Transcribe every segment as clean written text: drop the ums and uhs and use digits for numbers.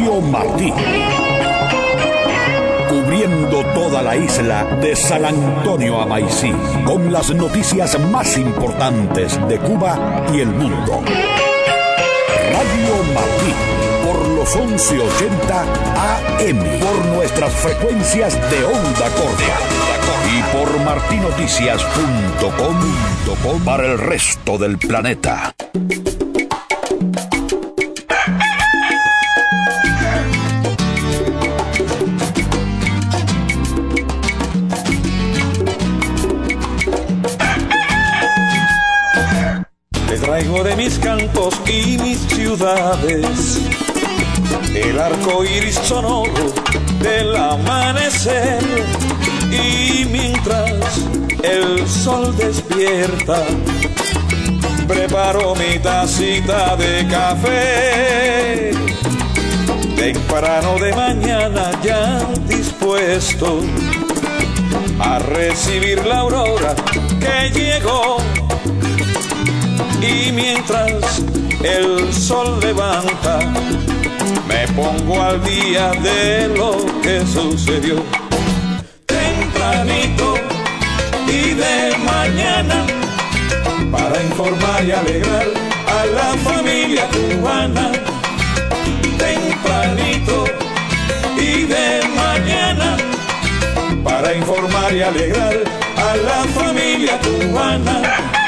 Radio Martí. Cubriendo toda la isla de San Antonio a Maicí, con las noticias más importantes de Cuba y el mundo. Radio Martí, por los 1180 AM, por nuestras frecuencias de onda corta y por martinoticias.com para el resto del planeta. Traigo de mis campos y mis ciudades el arco iris sonoro del amanecer, y mientras el sol despierta preparo mi tacita de café. Temprano de mañana ya dispuesto a recibir la aurora que llegó. Y mientras el sol levanta, me pongo al día de lo que sucedió. Tempranito y de mañana, para informar y alegrar a la familia cubana. Tempranito y de mañana, para informar y alegrar a la familia cubana.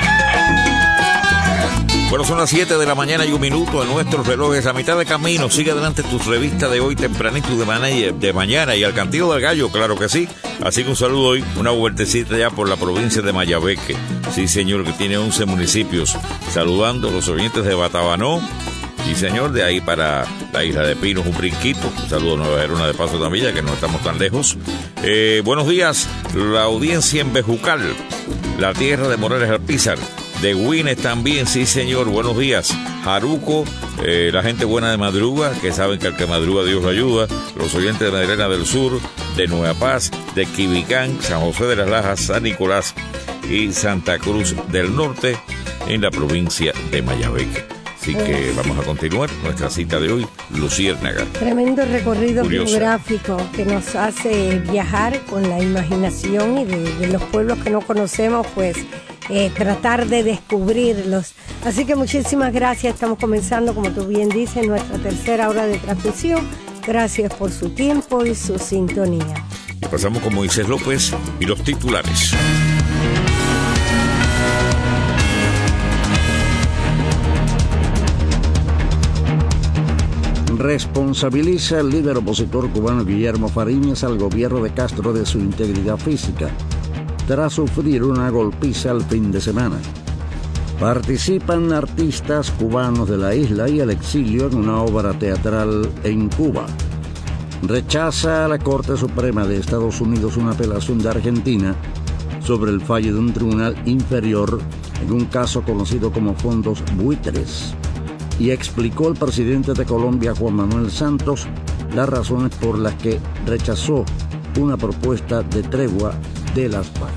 Bueno, son las 7 de la mañana y 1 minuto en nuestros relojes. A mitad de camino, sigue adelante tu revista de hoy, tempranito de mañana, y al Cantillo del Gallo, claro que sí. Así que un saludo hoy, una vueltecita ya por la provincia de Mayabeque. Sí, señor, que tiene 11 municipios. Saludando a los oyentes de Batabanó. Y señor, de ahí para la isla de Pinos, un brinquito. Un saludo a Nueva Gerona de Paso también, ya que no estamos tan lejos. Buenos días, la audiencia en Bejucal, la tierra de Morales Alpizar. De Guines también, sí señor, buenos días. Jaruco, la gente buena de Madruga, que saben que al que madruga Dios lo ayuda. Los oyentes de Maderena del Sur, de Nueva Paz, de Quibicán, San José de las Lajas, San Nicolás y Santa Cruz del Norte, en la provincia de Mayabeque. Así que vamos a continuar nuestra cita de hoy, Luciérnaga. Tremendo recorrido geográfico que nos hace viajar con la imaginación y de los pueblos que no conocemos, pues tratar de descubrirlos. Así que muchísimas gracias. Estamos comenzando, como tú bien dices, nuestra tercera hora de transmisión. Gracias por su tiempo y su sintonía. Y pasamos con Moisés López y los titulares. Responsabiliza el líder opositor cubano Guillermo Fariñas al gobierno de Castro de su integridad física, tras sufrir una golpiza el fin de semana. Participan artistas cubanos de la isla y el exilio en una obra teatral en Cuba. Rechaza a la Corte Suprema de Estados Unidos una apelación de Argentina sobre el fallo de un tribunal inferior en un caso conocido como fondos buitres. Y explicó el presidente de Colombia, Juan Manuel Santos, las razones por las que rechazó una propuesta de tregua de las FARC.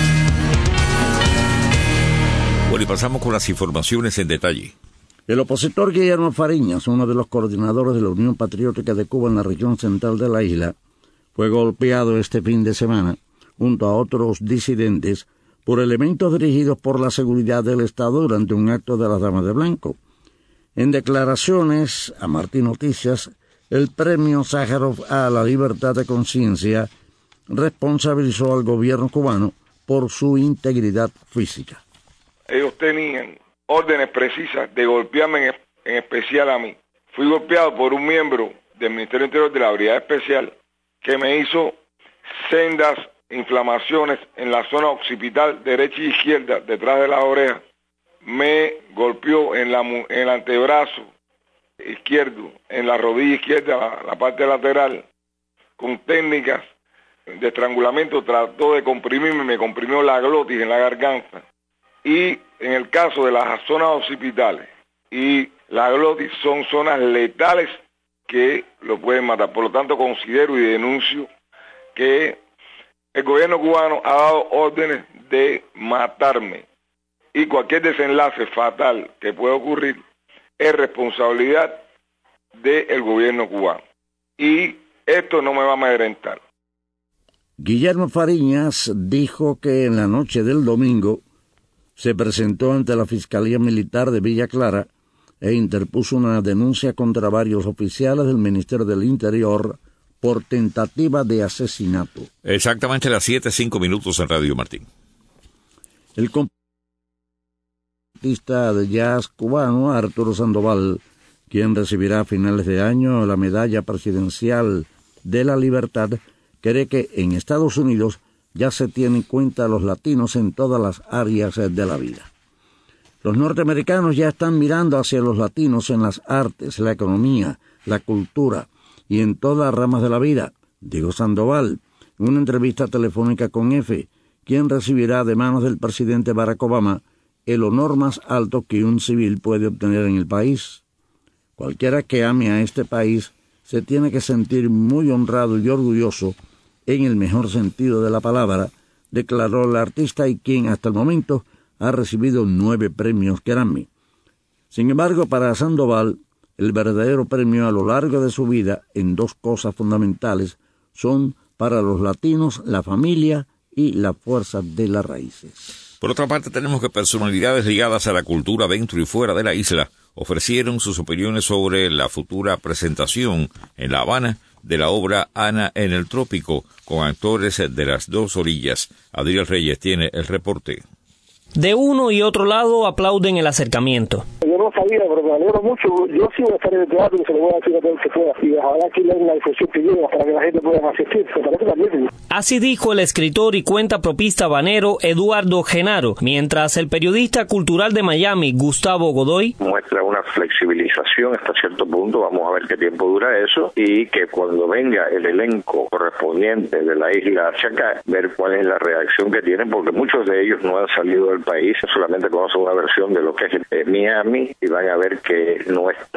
Bueno, y pasamos con las informaciones en detalle. El opositor Guillermo Fariñas, uno de los coordinadores de la Unión Patriótica de Cuba en la región central de la isla, fue golpeado este fin de semana, junto a otros disidentes, por elementos dirigidos por la seguridad del Estado durante un acto de las Damas de Blanco. En declaraciones a Martín Noticias, el premio Sájarov a la libertad de conciencia responsabilizó al gobierno cubano por su integridad física. Ellos tenían órdenes precisas de golpearme en especial a mí. Fui golpeado por un miembro del Ministerio Interior de la Brigada Especial que me hizo sendas inflamaciones en la zona occipital derecha y izquierda, detrás de las orejas. Me golpeó en el antebrazo izquierdo, en la rodilla izquierda, la parte lateral, con técnicas de estrangulamiento. Trató de comprimirme, me comprimió la glotis en la garganta. Y en el caso de las zonas occipitales y la glotis son zonas letales que lo pueden matar. Por lo tanto, considero y denuncio que el gobierno cubano ha dado órdenes de matarme. Y cualquier desenlace fatal que pueda ocurrir es responsabilidad del gobierno cubano. y esto no me va a amedrentar. Guillermo Fariñas dijo que en la noche del domingo se presentó ante la Fiscalía Militar de Villa Clara e interpuso una denuncia contra varios oficiales del Ministerio del Interior por tentativa de asesinato. Exactamente a las 7:05 en Radio Martín. El artista de jazz cubano Arturo Sandoval, quien recibirá a finales de año la Medalla Presidencial de la Libertad, cree que en Estados Unidos ya se tienen en cuenta a los latinos en todas las áreas de la vida. Los norteamericanos ya están mirando hacia los latinos en las artes, la economía, la cultura y en todas las ramas de la vida, dijo Sandoval en una entrevista telefónica con EFE, quien recibirá de manos del presidente Barack Obama el honor más alto que un civil puede obtener en el país. Cualquiera que ame a este país se tiene que sentir muy honrado y orgulloso en el mejor sentido de la palabra, declaró el artista y quien hasta el momento ha recibido 9 premios Grammy. Sin embargo, para Sandoval, el verdadero premio a lo largo de su vida en 2 cosas fundamentales son para los latinos la familia y la fuerza de las raíces. Por otra parte, tenemos que personalidades ligadas a la cultura dentro y fuera de la isla ofrecieron sus opiniones sobre la futura presentación en La Habana de la obra Ana en el Trópico, con actores de las 2 orillas. Adriel Reyes tiene el reporte. De uno y otro lado aplauden el acercamiento. Yo no sabía, pero me alegro mucho. Yo sí voy a estar en el teatro y se lo voy a decir a todo el que pueda. Y ojalá que le den la difusión que lleva para que la gente pueda asistir. Me parece magnífico. Así dijo el escritor y cuentapropista habanero Eduardo Genaro, mientras el periodista cultural de Miami, Gustavo Godoy, muestra una flexibilización hasta cierto punto. Vamos a ver qué tiempo dura eso y que cuando venga el elenco correspondiente de la isla Chacá, ver cuál es la reacción que tienen, porque muchos de ellos no han salido del país, solamente conocen una versión de lo que es Miami y van a ver que no es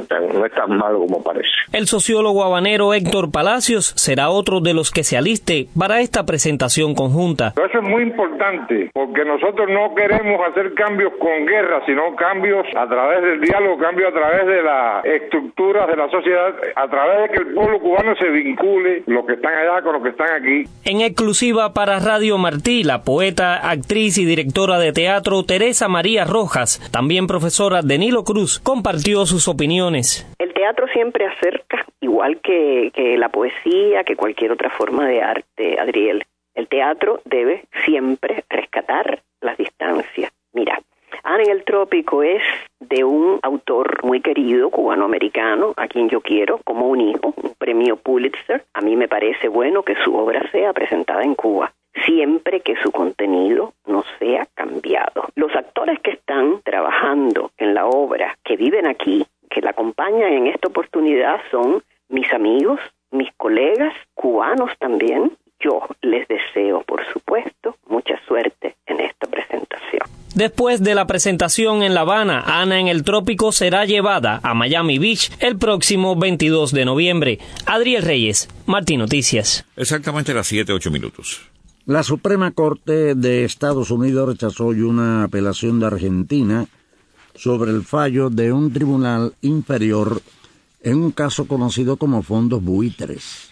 tan malo como parece. El sociólogo habanero Héctor Palacios será otro de los que se aliste para esta presentación conjunta. Eso es muy importante, porque nosotros no queremos hacer cambios con guerra, sino cambios a través del diálogo, cambios a través de las estructuras de la sociedad, a través de que el pueblo cubano se vincule, los que están allá con los que están aquí. En exclusiva para Radio Martí, la poeta, actriz y directora de teatro Teresa María Rojas, también profesora de Nilo Cruz, compartió sus opiniones. El teatro siempre acerca, igual que la poesía, que cualquier otra forma de arte, Adriel. El teatro debe siempre rescatar las distancias. Mira, Ana en el Trópico es de un autor muy querido, cubanoamericano, a quien yo quiero como un hijo, un premio Pulitzer. A mí me parece bueno que su obra sea presentada en Cuba, siempre que su contenido no sea cambiado. Los actores que están trabajando en la obra, que viven aquí, que la acompañan en esta oportunidad, son mis amigos, mis colegas, cubanos también. Yo les deseo, por supuesto, mucha suerte en esta presentación. Después de la presentación en La Habana, Ana en el Trópico será llevada a Miami Beach el próximo 22 de noviembre. Adriel Reyes, Martín Noticias. Exactamente a las 7:08. La Suprema Corte de Estados Unidos rechazó hoy una apelación de Argentina sobre el fallo de un tribunal inferior en un caso conocido como fondos buitres.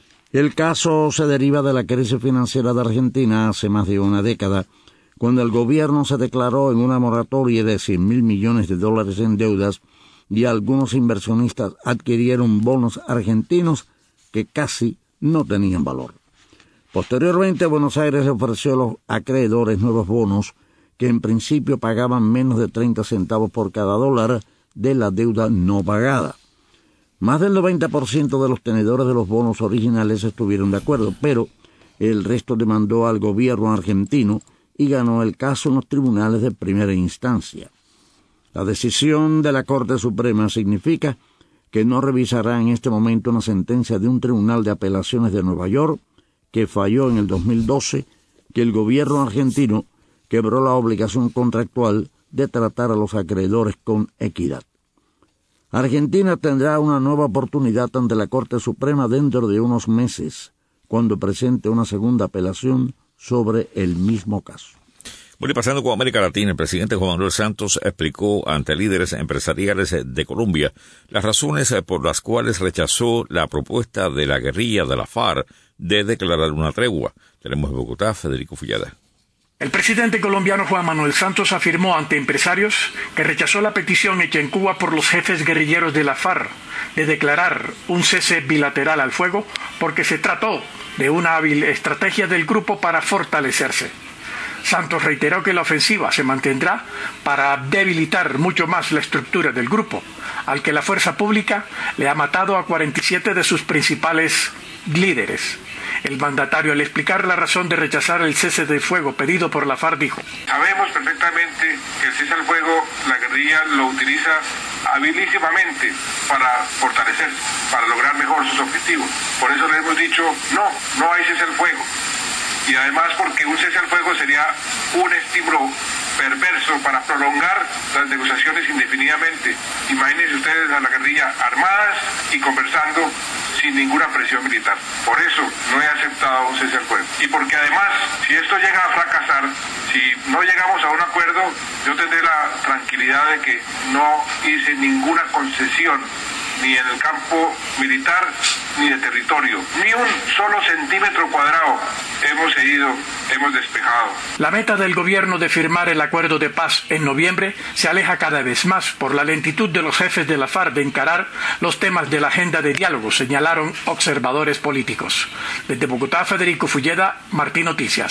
El caso se deriva de la crisis financiera de Argentina hace más de una década, cuando el gobierno se declaró en una moratoria de $100.000 millones en deudas y algunos inversionistas adquirieron bonos argentinos que casi no tenían valor. Posteriormente, Buenos Aires le ofreció a los acreedores nuevos bonos que en principio pagaban menos de 30 centavos por cada dólar de la deuda no pagada. Más del 90% de los tenedores de los bonos originales estuvieron de acuerdo, pero el resto demandó al gobierno argentino y ganó el caso en los tribunales de primera instancia. La decisión de la Corte Suprema significa que no revisará en este momento una sentencia de un tribunal de apelaciones de Nueva York que falló en el 2012 que el gobierno argentino quebró la obligación contractual de tratar a los acreedores con equidad. Argentina tendrá una nueva oportunidad ante la Corte Suprema dentro de unos meses, cuando presente una segunda apelación sobre el mismo caso. Bueno, y pasando con América Latina, el presidente Juan Manuel Santos explicó ante líderes empresariales de Colombia las razones por las cuales rechazó la propuesta de la guerrilla de la FARC de declarar una tregua. Tenemos en Bogotá Federico Fullada. El presidente colombiano Juan Manuel Santos afirmó ante empresarios que rechazó la petición hecha en Cuba por los jefes guerrilleros de la FARC de declarar un cese bilateral al fuego porque se trató de una hábil estrategia del grupo para fortalecerse. Santos reiteró que la ofensiva se mantendrá para debilitar mucho más la estructura del grupo, al que la fuerza pública le ha matado a 47 de sus principales líderes. El mandatario, al explicar la razón de rechazar el cese del fuego pedido por la FARC, dijo: sabemos perfectamente que el cese al fuego, la guerrilla lo utiliza habilísimamente para fortalecerse, para lograr mejor sus objetivos. Por eso le hemos dicho, no hay cese al fuego. Y además porque un cese al fuego sería un estímulo perverso para prolongar las negociaciones indefinidamente. Imagínense ustedes a la guerrilla armadas y conversando sin ninguna presión militar. Por eso no he aceptado un cese al fuego. Y porque además, si esto llega a fracasar, si no llegamos a un acuerdo, yo tendré la tranquilidad de que no hice ninguna concesión ni en el campo militar ni de territorio, ni un solo centímetro cuadrado hemos despejado. La meta del gobierno de firmar el acuerdo de paz en noviembre se aleja cada vez más por la lentitud de los jefes de la FARC de encarar los temas de la agenda de diálogo, señalaron observadores políticos. Desde Bogotá, Federico Fulleda, Martín Noticias.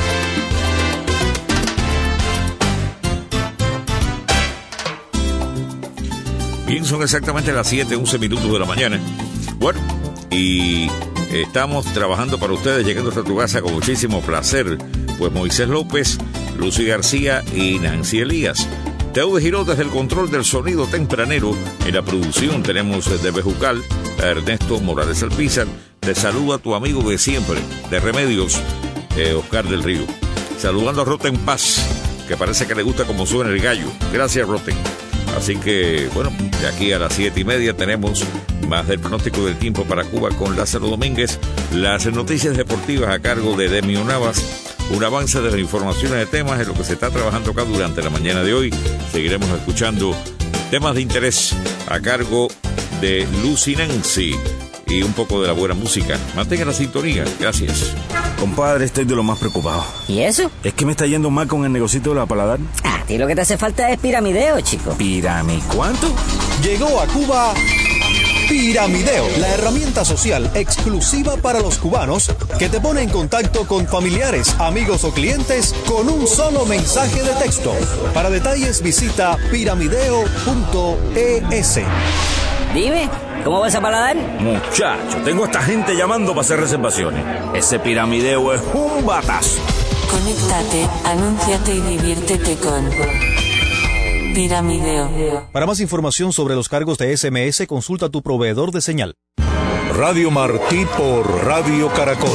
Bien, son exactamente las 7:11 de la mañana. Bueno, y estamos trabajando para ustedes, llegando hasta tu casa con muchísimo placer. Pues Moisés López, Lucy García y Nancy Elías. Teude Giró desde el control del sonido tempranero. En la producción tenemos de Bejucal a Ernesto Morales Alpizar. Te saluda tu amigo de siempre, de Remedios, Oscar del Río. Saludando a Roten Paz, que parece que le gusta como suena el gallo. Gracias, Roten. Así que, bueno, de aquí a las 7:30 tenemos más del pronóstico del tiempo para Cuba con Lázaro Domínguez, las noticias deportivas a cargo de Demio Navas, un avance de las informaciones de temas en lo que se está trabajando acá durante la mañana de hoy. Seguiremos escuchando temas de interés a cargo de Lucy Nancy y un poco de la buena música. Mantenga la sintonía. Gracias. Compadre, estoy de lo más preocupado. ¿Y eso? Es que me está yendo mal con el negocito de la Paladar. A ti lo que te hace falta es piramideo, chico. ¿Cuánto? Llegó a Cuba Piramideo, la herramienta social exclusiva para los cubanos que te pone en contacto con familiares, amigos o clientes con un solo mensaje de texto. Para detalles visita piramideo.es. Dime, ¿cómo vas a Paladar? Muchacho, tengo a esta gente llamando para hacer reservaciones. Ese Piramideo es un batazo. Conéctate, anúnciate y diviértete con Piramideo. Para más información sobre los cargos de SMS, consulta a tu proveedor de señal. Radio Martí por Radio Caracol,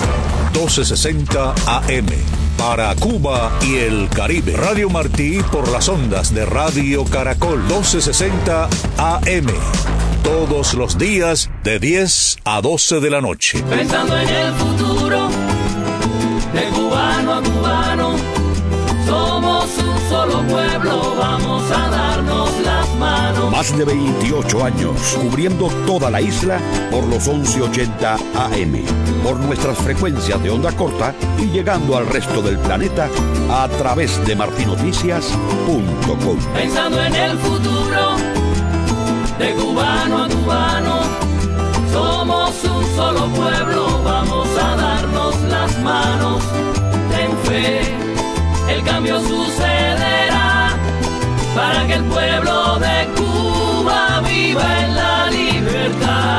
1260 AM. Para Cuba y el Caribe. Radio Martí por las ondas de Radio Caracol, 1260 AM. Todos los días de 10 a 12 de la noche. Pensando en el futuro, de cubano a cubano, somos un solo pueblo, vamos a darnos las manos. Más de 28 años cubriendo toda la isla por los 1180 AM, por nuestras frecuencias de onda corta y llegando al resto del planeta a través de martinoticias.com. Pensando en el futuro, de cubano a cubano, somos un solo pueblo, vamos a darnos las manos. Ten fe, el cambio sucederá para que el pueblo de Cuba viva en la libertad.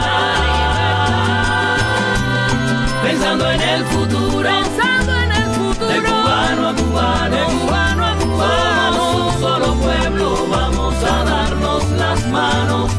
Pensando en el futuro, de cubano a cubano, somos un solo pueblo, vamos a darnos las manos.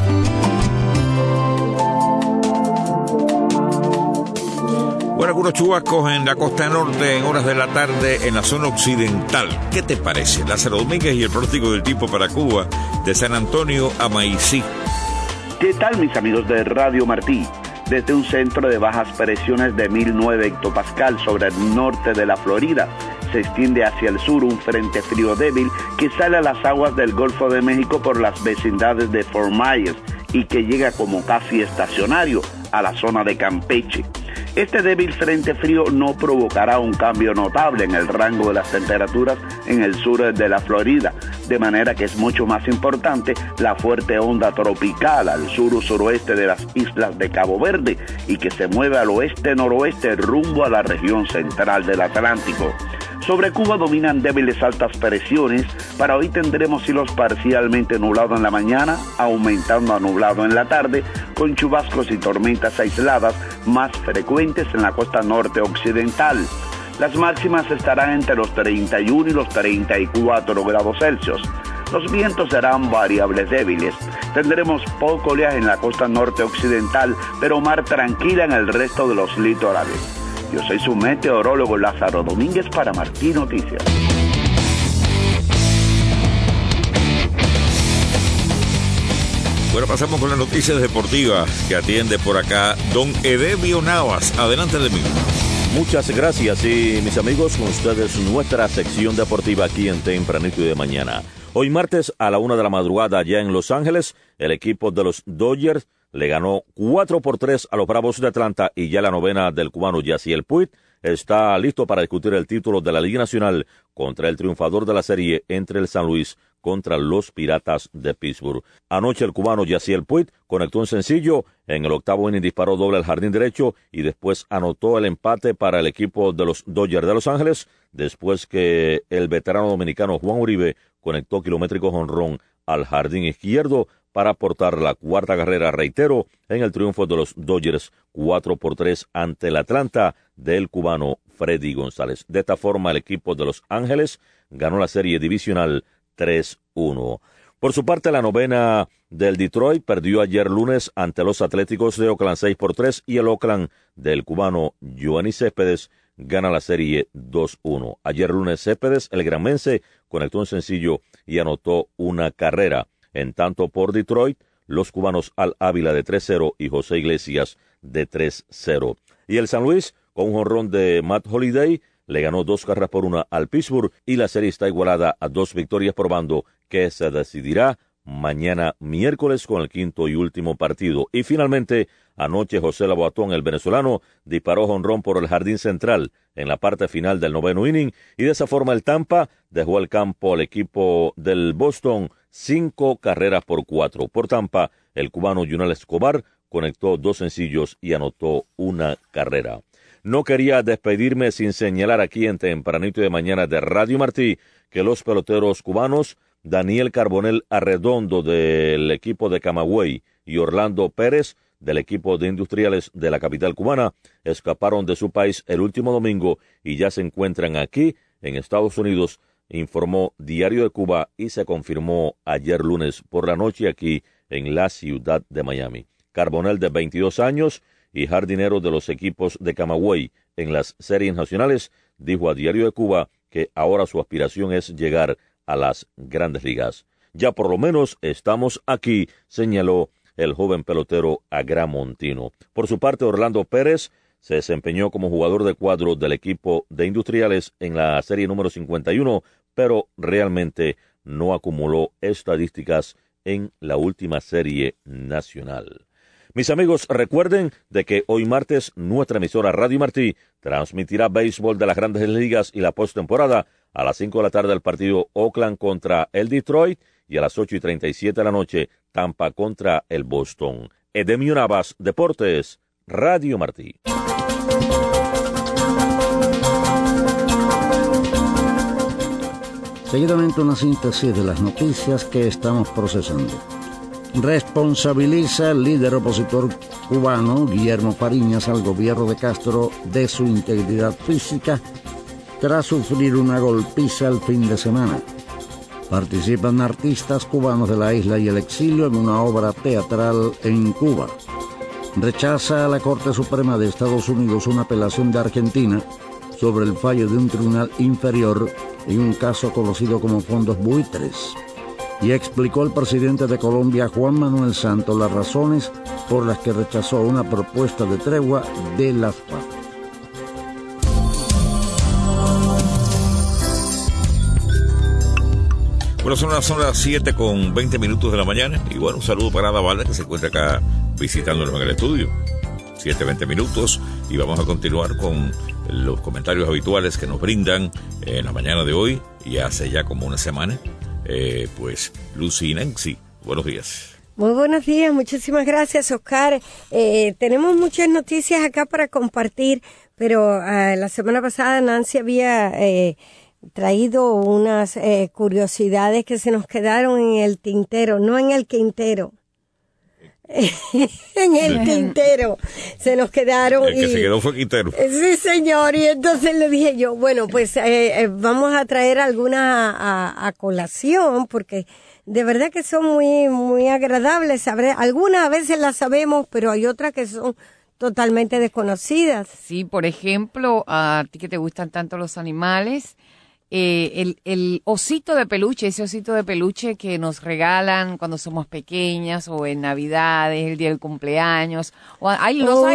Bueno, algunos chubascos en la costa norte en horas de la tarde en la zona occidental. ¿Qué te parece? Lázaro Domínguez y el pronóstico del tiempo para Cuba de San Antonio a Maicí. ¿Qué tal, mis amigos de Radio Martí? Desde un centro de bajas presiones de 1009 hectopascal sobre el norte de la Florida, se extiende hacia el sur un frente frío débil que sale a las aguas del Golfo de México por las vecindades de Fort Myers y que llega como casi estacionario a la zona de Campeche. Este débil frente frío no provocará un cambio notable en el rango de las temperaturas en el sur de la Florida, de manera que es mucho más importante la fuerte onda tropical al sur-suroeste de las islas de Cabo Verde y que se mueve al oeste-noroeste rumbo a la región central del Atlántico. Sobre Cuba dominan débiles altas presiones. Para hoy tendremos cielos parcialmente nublados en la mañana, aumentando a nublado en la tarde, con chubascos y tormentas aisladas más frecuentes en la costa norte occidental. Las máximas estarán entre los 31 y los 34 grados Celsius. Los vientos serán variables débiles. Tendremos poco oleaje en la costa norte occidental, pero mar tranquila en el resto de los litorales. Yo soy su meteorólogo Lázaro Domínguez para Martí Noticias. Bueno, pasamos con las noticias deportivas que atiende por acá don Edebio Navas. Adelante de mí. Muchas gracias y mis amigos, con ustedes nuestra sección deportiva aquí en Tempranito y de Mañana. Hoy martes a la 1 de la madrugada allá en Los Ángeles, el equipo de los Dodgers le ganó 4-3 a los Bravos de Atlanta y ya la novena del cubano Yasiel Puig está listo para discutir el título de la Liga Nacional contra el triunfador de la serie entre el San Luis contra los Piratas de Pittsburgh. Anoche el cubano Yasiel Puig conectó un sencillo, en el octavo inning disparó doble al jardín derecho y después anotó el empate para el equipo de los Dodgers de Los Ángeles, después que el veterano dominicano Juan Uribe conectó kilométrico jonrón al jardín izquierdo para aportar la cuarta carrera, reitero, en el triunfo de los Dodgers 4-3 ante el Atlanta del cubano Freddy González. De esta forma, el equipo de Los Ángeles ganó la serie divisional 3-1. Por su parte, la novena del Detroit perdió ayer lunes ante los Atléticos de Oakland 6-3 y el Oakland del cubano Yoenis Céspedes gana la serie 2-1. Ayer lunes Céspedes, el granmense, conectó un sencillo y anotó una carrera. En tanto por Detroit, los cubanos Al Ávila de 3-0 y José Iglesias de 3-0. Y el San Luis, con un jonrón de Matt Holliday, le ganó 2-1 al Pittsburgh y la serie está igualada a 2 victorias por bando que se decidirá mañana miércoles con el quinto y último partido. Y finalmente, anoche José Laboatón, el venezolano, disparó jonrón por el jardín central en la parte final del noveno inning y de esa forma el Tampa dejó al campo al equipo del Boston 5-4. Por Tampa, el cubano Yunel Escobar conectó 2 sencillos y anotó una carrera. No quería despedirme sin señalar aquí en Tempranito de Mañana de Radio Martí que los peloteros cubanos Daniel Carbonell Arredondo del equipo de Camagüey y Orlando Pérez del equipo de Industriales de la capital cubana escaparon de su país el último domingo y ya se encuentran aquí en Estados Unidos, informó Diario de Cuba y se confirmó ayer lunes por la noche aquí en la ciudad de Miami. Carbonell, de 22 años y jardinero de los equipos de Camagüey en las series nacionales, dijo a Diario de Cuba que ahora su aspiración es llegar a las grandes ligas. Ya por lo menos estamos aquí, señaló el joven pelotero agramontino. Por su parte, Orlando Pérez se desempeñó como jugador de cuadro del equipo de Industriales en la serie número 51, pero realmente no acumuló estadísticas en la última serie nacional. Mis amigos, recuerden de que hoy martes nuestra emisora Radio Martí transmitirá béisbol de las grandes ligas y la postemporada a las 5 de la tarde el partido Oakland contra el Detroit y a las 8:37 de la noche Tampa contra el Boston. Edemio Navas, Deportes, Radio Martí. Seguidamente una síntesis de las noticias que estamos procesando. Responsabiliza el líder opositor cubano Guillermo Fariñas al gobierno de Castro de su integridad física tras sufrir una golpiza el fin de semana. Participan artistas cubanos de la isla y el exilio en una obra teatral en Cuba. Rechaza a la Corte Suprema de Estados Unidos una apelación de Argentina sobre el fallo de un tribunal inferior en un caso conocido como fondos buitres. Y explicó el presidente de Colombia, Juan Manuel Santos, las razones por las que rechazó una propuesta de tregua de las FARC. Bueno, son las 7:20 de la mañana. Y bueno, un saludo para Ada Valda, que se encuentra acá visitándonos en el estudio. 7:20. Y vamos a continuar con los comentarios habituales que nos brindan en la mañana de hoy. Y hace ya como una semana, pues Lucy y Nancy. Buenos días. Muy buenos días, muchísimas gracias, Oscar. Tenemos muchas noticias acá para compartir, pero la semana pasada Nancy había traído unas curiosidades que se nos quedaron en el tintero, no en el quintero. En el tintero se nos quedaron. El que se quedó fue Quintero. Sí, señor, y entonces le dije yo, bueno, pues vamos a traer algunas a colación, porque de verdad que son muy, muy agradables. Algunas a veces las sabemos, pero hay otras que son totalmente desconocidas. Sí, por ejemplo, a ti que te gustan tanto los animales, el osito de peluche, ese osito de peluche que nos regalan cuando somos pequeñas o en Navidades, el día del cumpleaños. O hay un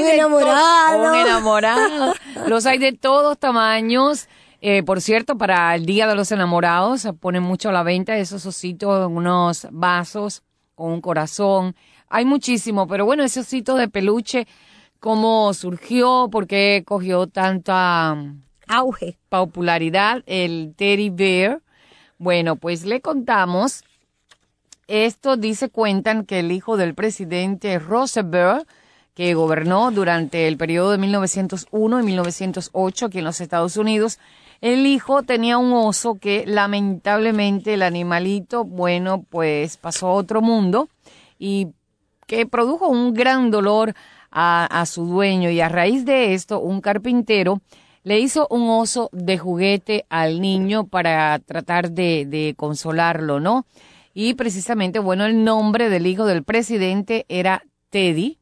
enamorado. Los hay de todos tamaños. Por cierto, para el Día de los Enamorados se ponen mucho a la venta esos ositos en unos vasos con un corazón. Hay muchísimo, pero bueno, ese osito de peluche, ¿cómo surgió? ¿Por qué cogió tanta auge, popularidad el teddy bear? Bueno, pues le contamos. Esto cuentan que el hijo del presidente Roosevelt, que gobernó durante el periodo de 1901 y 1908 aquí en los Estados Unidos, el hijo tenía un oso que lamentablemente el animalito, bueno, pues pasó a otro mundo y que produjo un gran dolor a su dueño, y a raíz de esto un carpintero le hizo un oso de juguete al niño para tratar de consolarlo, ¿no? Y precisamente, bueno, el nombre del hijo del presidente era Teddy,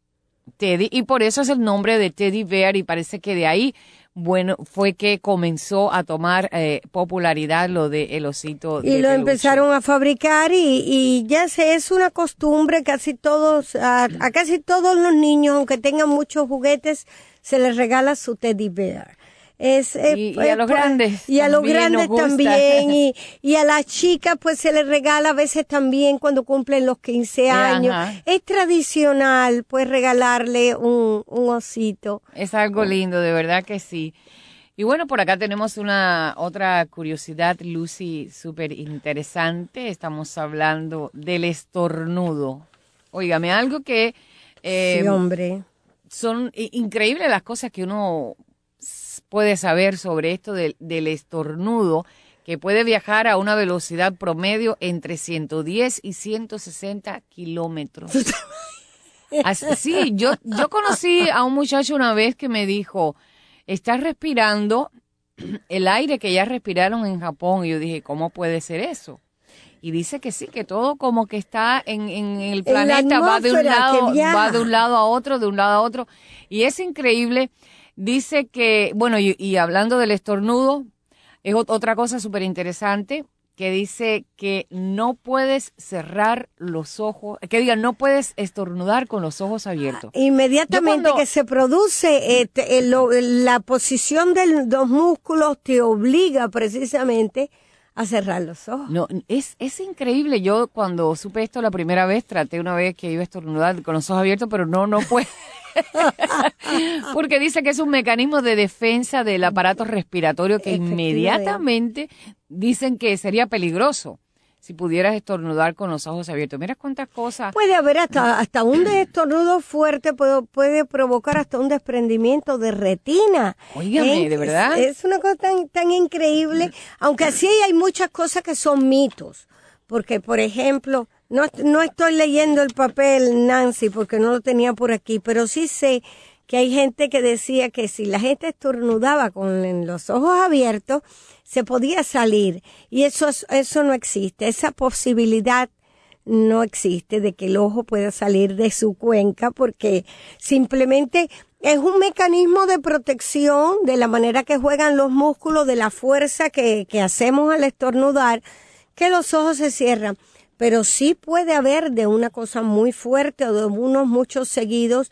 y por eso es el nombre de Teddy Bear, y parece que de ahí, bueno, fue que comenzó a tomar popularidad lo de el osito de peluche. Y lo empezaron a fabricar y ya es una costumbre, a casi todos los niños, aunque tengan muchos juguetes, se les regala su Teddy Bear. Y a los grandes. Y a los grandes también. Y a las chicas pues se les regala a veces también cuando cumplen los 15 años. Ajá. Es tradicional pues regalarle un osito. Es algo lindo, de verdad que sí. Y bueno, por acá tenemos otra curiosidad, Lucy, súper interesante. Estamos hablando del estornudo. Óigame, algo que... sí, hombre. Son increíbles las cosas que uno puede saber sobre esto del estornudo, que puede viajar a una velocidad promedio entre 110 y 160 kilómetros. Sí, yo conocí a un muchacho una vez que me dijo, estás respirando el aire que ya respiraron en Japón. Y yo dije, ¿cómo puede ser eso? Y dice que sí, que todo como que está en el planeta, va de un lado a otro, de un lado a otro. Y es increíble. Dice que, bueno, y hablando del estornudo, es otra cosa súper interesante, que dice que no puedes cerrar los ojos, no puedes estornudar con los ojos abiertos. Inmediatamente que se produce la posición de los músculos te obliga precisamente a cerrar los ojos. No, es increíble. Yo cuando supe esto la primera vez, traté una vez que iba a estornudar con los ojos abiertos, pero no puedo. Porque dice que es un mecanismo de defensa del aparato respiratorio que inmediatamente dicen que sería peligroso si pudieras estornudar con los ojos abiertos. Mira cuántas cosas. Puede haber hasta un estornudo fuerte, puede provocar hasta un desprendimiento de retina. Óigame, de verdad. Es una cosa tan increíble, aunque sí hay muchas cosas que son mitos. Porque, por ejemplo, no estoy leyendo el papel, Nancy, porque no lo tenía por aquí, pero sí sé que hay gente que decía que si la gente estornudaba con los ojos abiertos, se podía salir. Y eso no existe. Esa posibilidad no existe de que el ojo pueda salir de su cuenca, porque simplemente es un mecanismo de protección de la manera que juegan los músculos, de la fuerza que hacemos al estornudar, que los ojos se cierran. Pero sí puede haber de una cosa muy fuerte o de unos muchos seguidos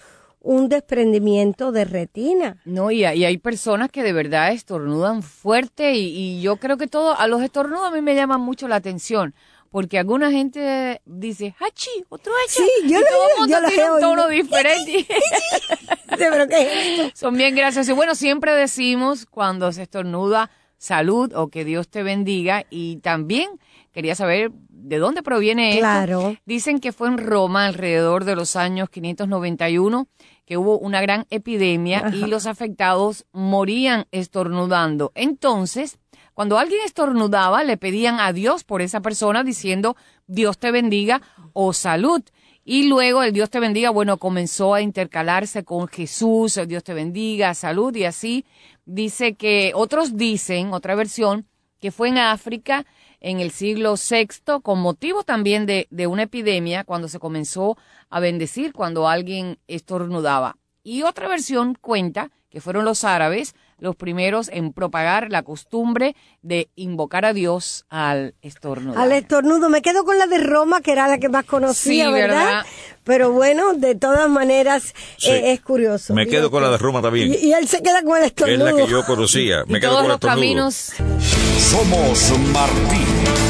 un desprendimiento de retina. No, y hay personas que de verdad estornudan fuerte y yo creo que a los estornudos a mí me llaman mucho la atención. Porque alguna gente dice, ¡hachi! ¡Otro hachi! Sí, yo todo el mundo tiene un tono oído diferente. ¿Pero qué es esto? Son bien graciosos. Y bueno, siempre decimos cuando se estornuda salud o que Dios te bendiga. Y también quería saber de dónde proviene esto. Claro. Dicen que fue en Roma alrededor de los años 591 que hubo una gran epidemia y los afectados morían estornudando. Entonces, cuando alguien estornudaba, le pedían a Dios por esa persona diciendo, Dios te bendiga o salud. Y luego el Dios te bendiga, bueno, comenzó a intercalarse con Jesús, el Dios te bendiga, salud, y así dice que, otros dicen, otra versión, que fue en África en el siglo VI, con motivo también de una epidemia, cuando se comenzó a bendecir cuando alguien estornudaba. Y otra versión cuenta que fueron los árabes los primeros en propagar la costumbre de invocar a Dios al estornudo. Al estornudo. Me quedo con la de Roma, que era la que más conocía, sí, ¿verdad? Pero bueno, de todas maneras, sí, es curioso. Me quedo con la de Roma también. Y él se queda con el estornudo. Es la que yo conocía. Me quedo con el estornudo. Caminos. Somos Martín.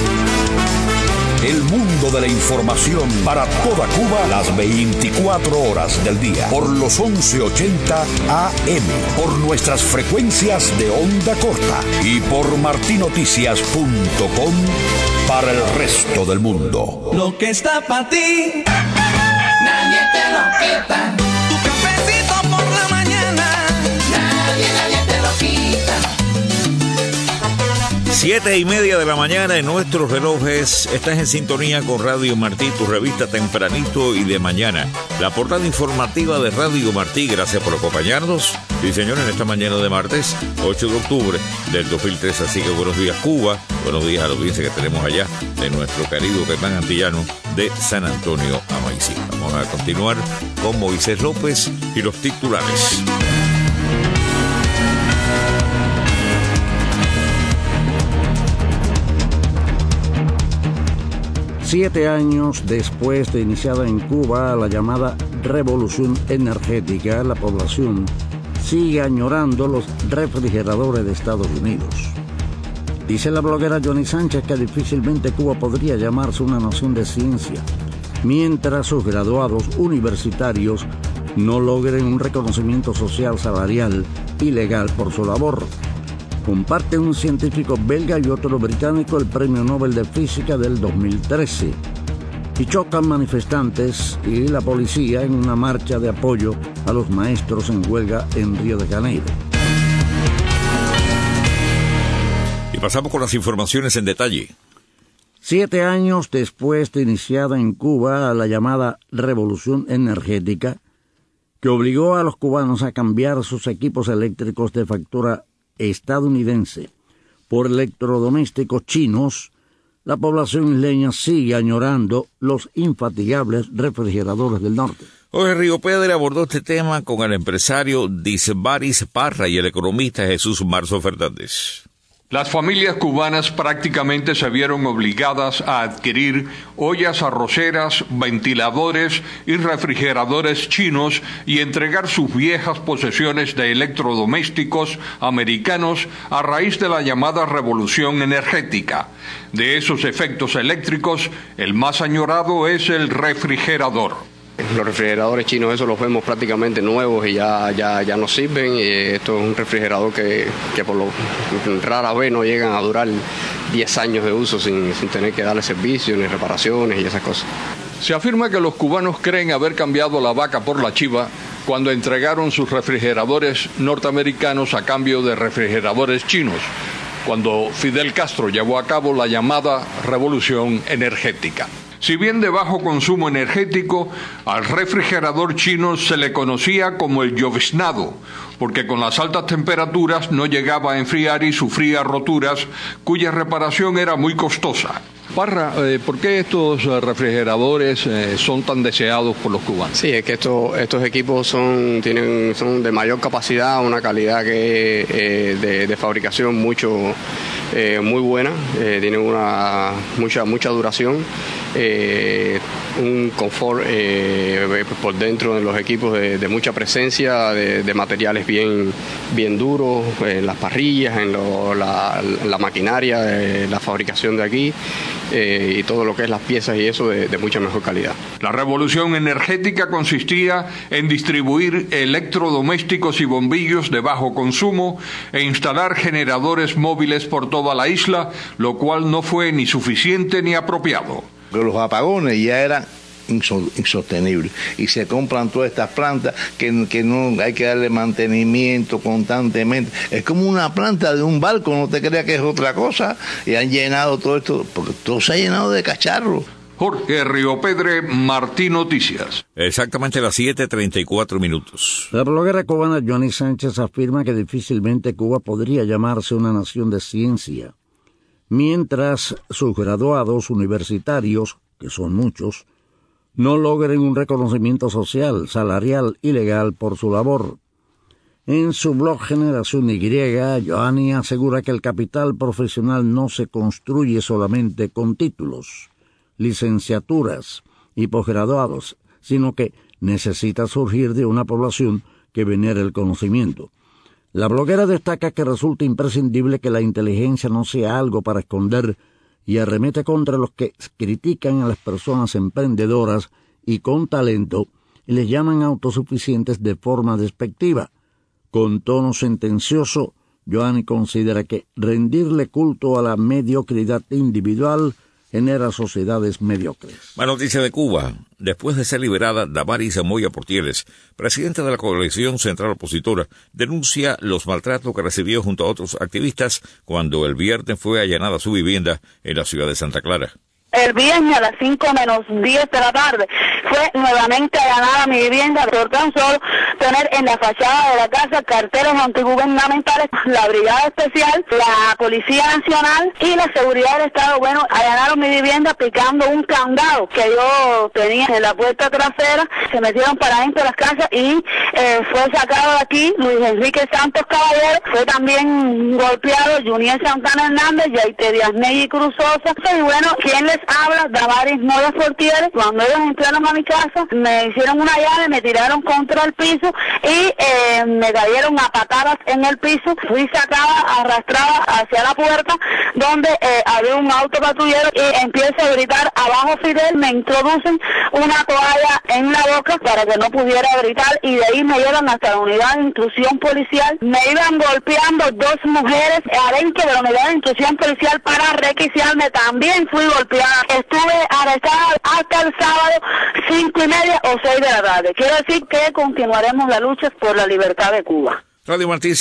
El mundo de la información para toda Cuba las 24 horas del día. Por los 1180 AM. Por nuestras frecuencias de onda corta. Y por martinoticias.com para el resto del mundo. Lo que está para ti, nadie te lo quita. Tu cafecito por la mañana, nadie te lo quita. 7:30 de la mañana en nuestros relojes. Estás en sintonía con Radio Martí, tu revista tempranito y de mañana. La portada informativa de Radio Martí. Gracias por acompañarnos. Sí, señores, en esta mañana de martes, 8 de octubre del 2003. Así que buenos días, Cuba. Buenos días a la audiencia que tenemos allá de nuestro querido Caimán Antillano de San Antonio a Maicí. Vamos a continuar con Moisés López y los titulares. Siete años después de iniciada en Cuba la llamada revolución energética, la población sigue añorando los refrigeradores de Estados Unidos. Dice la bloguera Johnny Sánchez que difícilmente Cuba podría llamarse una nación de ciencia, mientras sus graduados universitarios no logren un reconocimiento social, salarial y legal por su labor. Comparte un científico belga y otro británico el Premio Nobel de Física del 2013. Y chocan manifestantes y la policía en una marcha de apoyo a los maestros en huelga en Río de Janeiro. Y pasamos con las informaciones en detalle. 7 años después de iniciada en Cuba la llamada revolución energética, que obligó a los cubanos a cambiar sus equipos eléctricos de factura estadounidense por electrodomésticos chinos, la población isleña sigue añorando los infatigables refrigeradores del norte. Hoy Río Pedro abordó este tema con el empresario Disbaris Parra y el economista Jesús Marzo Fernández. Las familias cubanas prácticamente se vieron obligadas a adquirir ollas arroceras, ventiladores y refrigeradores chinos y entregar sus viejas posesiones de electrodomésticos americanos a raíz de la llamada revolución energética. De esos efectos eléctricos, el más añorado es el refrigerador. Los refrigeradores chinos, esos los vemos prácticamente nuevos y ya no sirven. Y esto es un refrigerador que por lo rara vez no llegan a durar 10 años de uso sin tener que darle servicio ni reparaciones y esas cosas. Se afirma que los cubanos creen haber cambiado la vaca por la chiva cuando entregaron sus refrigeradores norteamericanos a cambio de refrigeradores chinos, cuando Fidel Castro llevó a cabo la llamada revolución energética. Si bien de bajo consumo energético, al refrigerador chino se le conocía como el lloviznado, porque con las altas temperaturas no llegaba a enfriar y sufría roturas, cuya reparación era muy costosa. Parra, ¿por qué estos refrigeradores son tan deseados por los cubanos? Sí, es que estos equipos son de mayor capacidad, una calidad que de fabricación muy buena, tienen mucha duración. un confort por dentro de los equipos de mucha presencia, de materiales bien duros, en las parrillas, en la maquinaria, la fabricación de aquí, y todo lo que es las piezas y eso de mucha mejor calidad. La revolución energética consistía en distribuir electrodomésticos y bombillos de bajo consumo e instalar generadores móviles por toda la isla, lo cual no fue ni suficiente ni apropiado. Los apagones ya eran insostenibles y se compran todas estas plantas que no hay que darle mantenimiento constantemente. Es como una planta de un barco, no te creas que es otra cosa, y han llenado todo esto, porque todo se ha llenado de cacharros. Jorge Riopedre, Martín Noticias. Exactamente las 7:34. La bloguera cubana Joanny Sánchez afirma que difícilmente Cuba podría llamarse una nación de ciencia, mientras sus graduados universitarios, que son muchos, no logren un reconocimiento social, salarial y legal por su labor. En su blog Generación Y, Joanny asegura que el capital profesional no se construye solamente con títulos, licenciaturas y posgraduados, sino que necesita surgir de una población que venere el conocimiento. La bloguera destaca que resulta imprescindible que la inteligencia no sea algo para esconder y arremete contra los que critican a las personas emprendedoras y con talento y les llaman autosuficientes de forma despectiva. Con tono sentencioso, Joanny considera que rendirle culto a la mediocridad individual genera sociedades mediocres. Más noticia de Cuba. Después de ser liberada, Damaris Moya Portieles, presidenta de la coalición central opositora, denuncia los maltratos que recibió junto a otros activistas cuando el viernes fue allanada su vivienda en la ciudad de Santa Clara. El viernes a las 5:10 de la tarde fue nuevamente allanada mi vivienda por tan solo tener en la fachada de la casa carteles antigubernamentales. La Brigada Especial, la Policía Nacional y la Seguridad del Estado, allanaron mi vivienda picando un candado que yo tenía en la puerta trasera. Se metieron para dentro de las casas y fue sacado de aquí Luis Enrique Santos Caballero. Fue también golpeado Juniel Santana Hernández, Yaite Díaz-Negui Cruzosa. Y ¿quién les habla? Damaris Moya Portieles. Cuando ellos entraron a mi casa, me hicieron una llave, me tiraron contra el piso y me cayeron a patadas en el piso. Fui sacada, arrastrada hacia la puerta, donde había un auto patrullero y empiezo a gritar: abajo Fidel. Me introducen una toalla en la boca para que no pudiera gritar y de ahí me llevan hasta la unidad de instrucción policial. Me iban golpeando dos mujeres adentro de la unidad de instrucción policial para requisarme. También fui golpeada. Estuve arrestada hasta el sábado 5:30 o 6 de la tarde. Quiero decir que continuaremos la lucha por la libertad de Cuba. Radio Martín,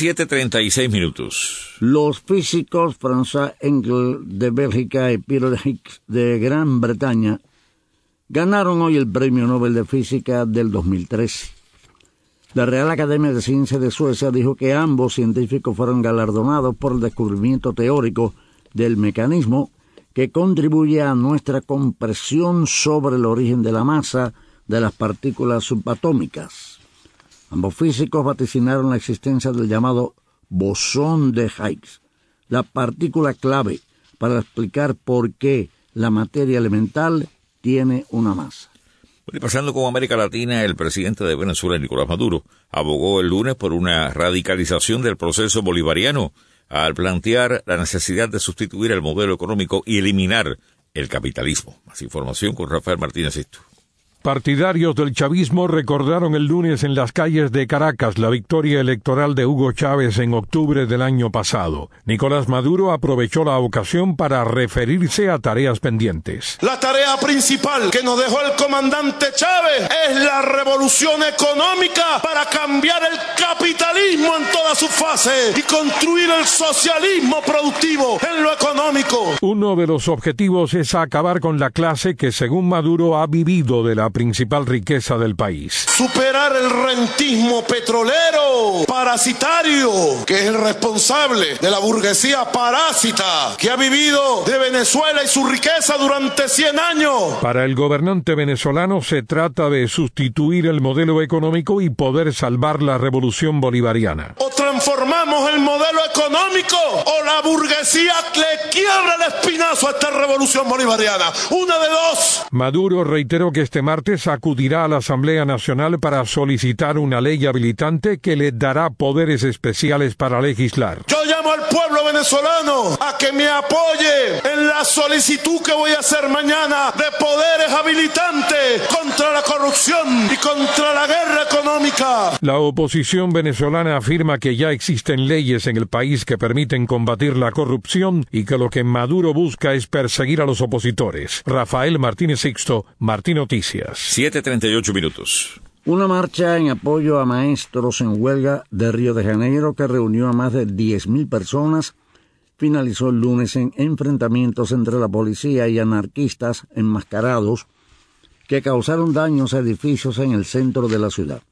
7:36. Los físicos François Engels de Bélgica y Pierre Higgs de Gran Bretaña ganaron hoy el Premio Nobel de Física del 2013. La Real Academia de Ciencias de Suecia dijo que ambos científicos fueron galardonados por el descubrimiento teórico del mecanismo que contribuye a nuestra comprensión sobre el origen de la masa de las partículas subatómicas. Ambos físicos vaticinaron la existencia del llamado bosón de Higgs, la partícula clave para explicar por qué la materia elemental tiene una masa. Y pasando con América Latina, el presidente de Venezuela, Nicolás Maduro, abogó el lunes por una radicalización del proceso bolivariano al plantear la necesidad de sustituir el modelo económico y eliminar el capitalismo. Más información con Rafael Martínez Sisto. Partidarios del chavismo recordaron el lunes en las calles de Caracas la victoria electoral de Hugo Chávez en octubre del año pasado. Nicolás Maduro aprovechó la ocasión para referirse a tareas pendientes. La tarea principal que nos dejó el comandante Chávez es la revolución económica para cambiar el capitalismo en todas sus fases y construir el socialismo productivo en lo económico. Uno de los objetivos es acabar con la clase que, según Maduro, ha vivido de la principal riqueza del país. Superar el rentismo petrolero parasitario, que es el responsable de la burguesía parásita que ha vivido de Venezuela y su riqueza durante 100 años. Para el gobernante venezolano se trata de sustituir el modelo económico y poder salvar la revolución bolivariana. O transformamos el modelo económico o la burguesía le quiebra el espinazo a esta revolución bolivariana. Una de dos. Maduro reiteró que este martes acudirá a la Asamblea Nacional para solicitar una ley habilitante que le dará poderes especiales para legislar. Yo llamo al pueblo venezolano a que me apoye en la solicitud que voy a hacer mañana de poderes habilitantes contra la corrupción y contra la guerra económica. La oposición venezolana afirma que ya existen leyes en el país que permiten combatir la corrupción y que lo que Maduro busca es perseguir a los opositores. Rafael Martínez Sixto, Martín Noticias. 7:38 minutos. Una marcha en apoyo a maestros en huelga de Río de Janeiro que reunió a más de 10.000 personas finalizó el lunes en enfrentamientos entre la policía y anarquistas enmascarados que causaron daños a edificios en el centro de la ciudad.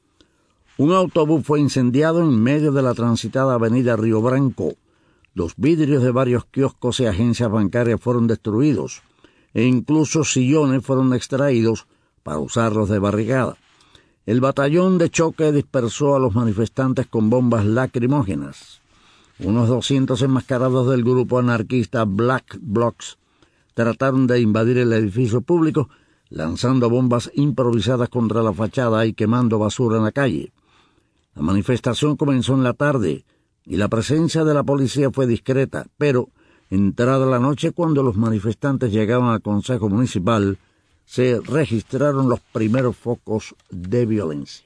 Un autobús fue incendiado en medio de la transitada avenida Río Branco. Los vidrios de varios kioscos y agencias bancarias fueron destruidos e incluso sillones fueron extraídos para usarlos de barricada. El batallón de choque dispersó a los manifestantes con bombas lacrimógenas. Unos 200 enmascarados del grupo anarquista Black Blocs trataron de invadir el edificio público, lanzando bombas improvisadas contra la fachada y quemando basura en la calle. La manifestación comenzó en la tarde y la presencia de la policía fue discreta, pero entrada la noche, cuando los manifestantes llegaban al Consejo Municipal, se registraron los primeros focos de violencia.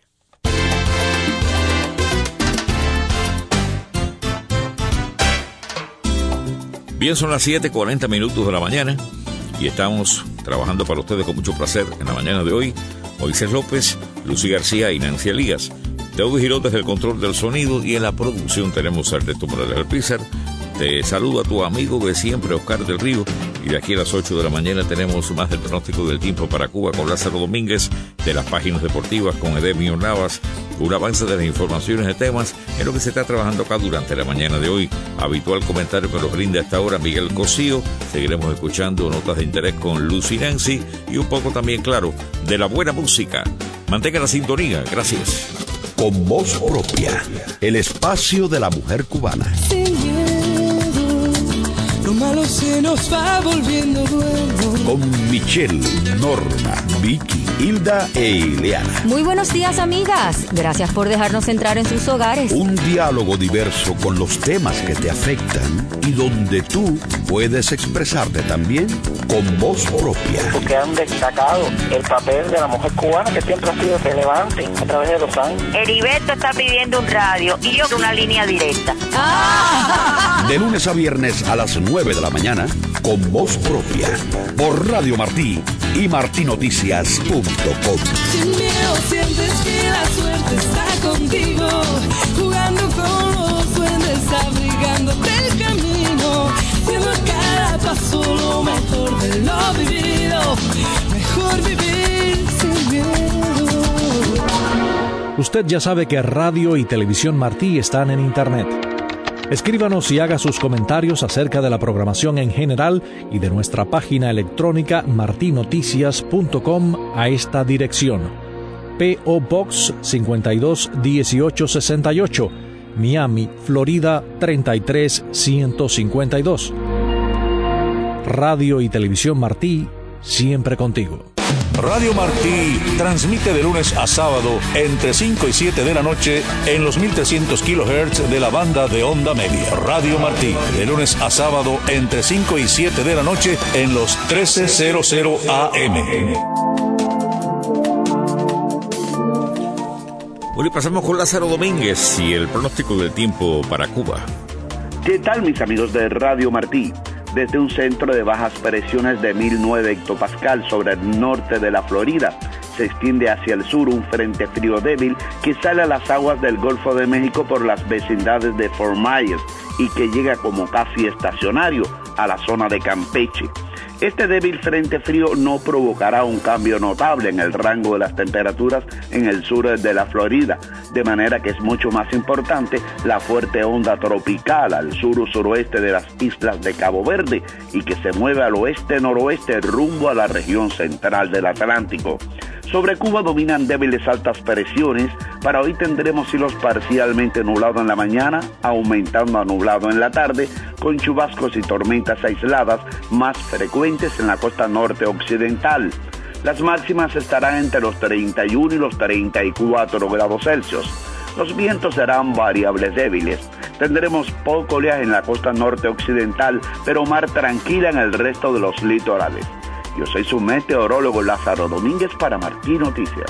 Bien, son las 7:40 minutos de la mañana y estamos trabajando para ustedes con mucho placer en la mañana de hoy. Moisés López, Lucy García y Nancy Elías. Teudo Girón desde el control del sonido, y en la producción tenemos a Ernesto Morales Alpizar. Te saluda tu amigo de siempre, Oscar del Río, y de aquí a las 8 de la mañana tenemos más del pronóstico del tiempo para Cuba con Lázaro Domínguez, de las páginas deportivas con Edemio Navas, un avance de las informaciones de temas en lo que se está trabajando acá durante la mañana de hoy. Habitual comentario que nos brinda hasta ahora Miguel Cosío. Seguiremos escuchando notas de interés con Lucy Nancy y un poco también, claro, de la buena música. Mantenga la sintonía. Gracias. Con voz propia, el espacio de la mujer cubana. Lo malo se nos va volviendo bueno. Con Michelle, Norma, Vicky, Hilda e Ileana. Muy buenos días, amigas. Gracias por dejarnos entrar en sus hogares. Un diálogo diverso con los temas que te afectan y donde tú puedes expresarte también con voz propia. Porque han destacado el papel de la mujer cubana, que siempre ha sido relevante a través de los años. Heriberto está pidiendo un radio y yo una línea directa. De lunes a viernes a las 9 de la mañana, con voz propia, por Radio Martí y martinoticias.com. Sin miedo sientes que la suerte está contigo, jugando con los duendes, abrigándote el camino, siendo cada paso lo mejor de lo vivido, mejor vivir sin miedo. Usted ya sabe que Radio y Televisión Martí están en Internet. Escríbanos y haga sus comentarios acerca de la programación en general y de nuestra página electrónica martinoticias.com a esta dirección: P.O. Box 521868, Miami, Florida 33152. Radio y Televisión Martí, siempre contigo. Radio Martí transmite de lunes a sábado entre 5 y 7 de la noche en los 1300 kHz de la banda de onda media. Radio Martí, de lunes a sábado entre 5 y 7 de la noche en los 1300 AM. Bueno, y pasamos con Lázaro Domínguez y el pronóstico del tiempo para Cuba. ¿Qué tal, mis amigos de Radio Martí? Desde un centro de bajas presiones de 1009 hectopascal sobre el norte de la Florida, se extiende hacia el sur un frente frío débil que sale a las aguas del Golfo de México por las vecindades de Fort Myers y que llega como casi estacionario a la zona de Campeche. Este débil frente frío no provocará un cambio notable en el rango de las temperaturas en el sur de la Florida, de manera que es mucho más importante la fuerte onda tropical al sur-suroeste de las islas de Cabo Verde y que se mueve al oeste-noroeste rumbo a la región central del Atlántico. Sobre Cuba dominan débiles altas presiones. Para hoy tendremos cielos parcialmente nublados en la mañana, aumentando a nublado en la tarde, con chubascos y tormentas aisladas más frecuentes en la costa norte occidental. Las máximas estarán entre los 31 y los 34 grados Celsius. Los vientos serán variables débiles. Tendremos poco oleaje en la costa norte occidental, pero mar tranquila en el resto de los litorales. Yo soy su meteorólogo Lázaro Domínguez para Martí Noticias.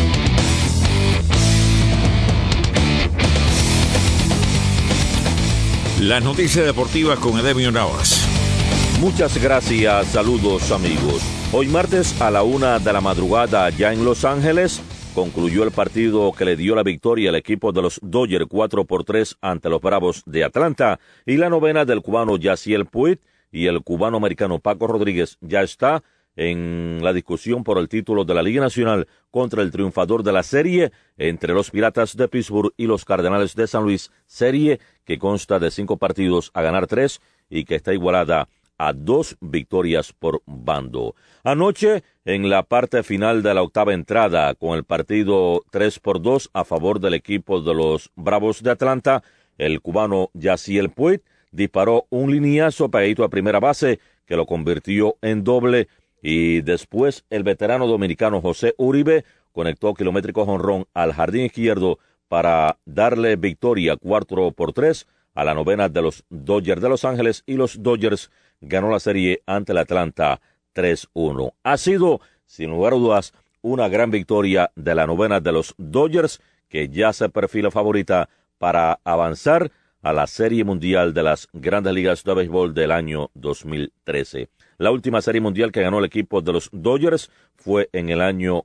Las noticias deportivas con Edemio Navas. Muchas gracias, saludos amigos. Hoy martes a la 1 de la madrugada allá en Los Ángeles concluyó el partido que le dio la victoria al equipo de los Dodgers 4-3 ante los Bravos de Atlanta, y la novena del cubano Yasiel Puig y el cubano-americano Paco Rodríguez ya está en la discusión por el título de la Liga Nacional contra el triunfador de la serie entre los Piratas de Pittsburgh y los Cardenales de San Luis, serie que consta de 5 partidos a ganar 3 y que está igualada a 2 victorias por bando. Anoche, en la parte final de la octava entrada, con el partido 3-2 a favor del equipo de los Bravos de Atlanta, el cubano Yasiel Puig disparó un lineazo pegadito a primera base que lo convirtió en doble, y después el veterano dominicano José Uribe conectó kilométrico jonrón al jardín izquierdo para darle victoria 4-3 a la novena de los Dodgers de Los Ángeles, y los Dodgers ganó la serie ante el Atlanta 3-1. Ha sido, sin lugar a dudas, una gran victoria de la novena de los Dodgers, que ya se perfila favorita para avanzar a la Serie Mundial de las Grandes Ligas de Béisbol del año 2013. La última Serie Mundial que ganó el equipo de los Dodgers fue en el año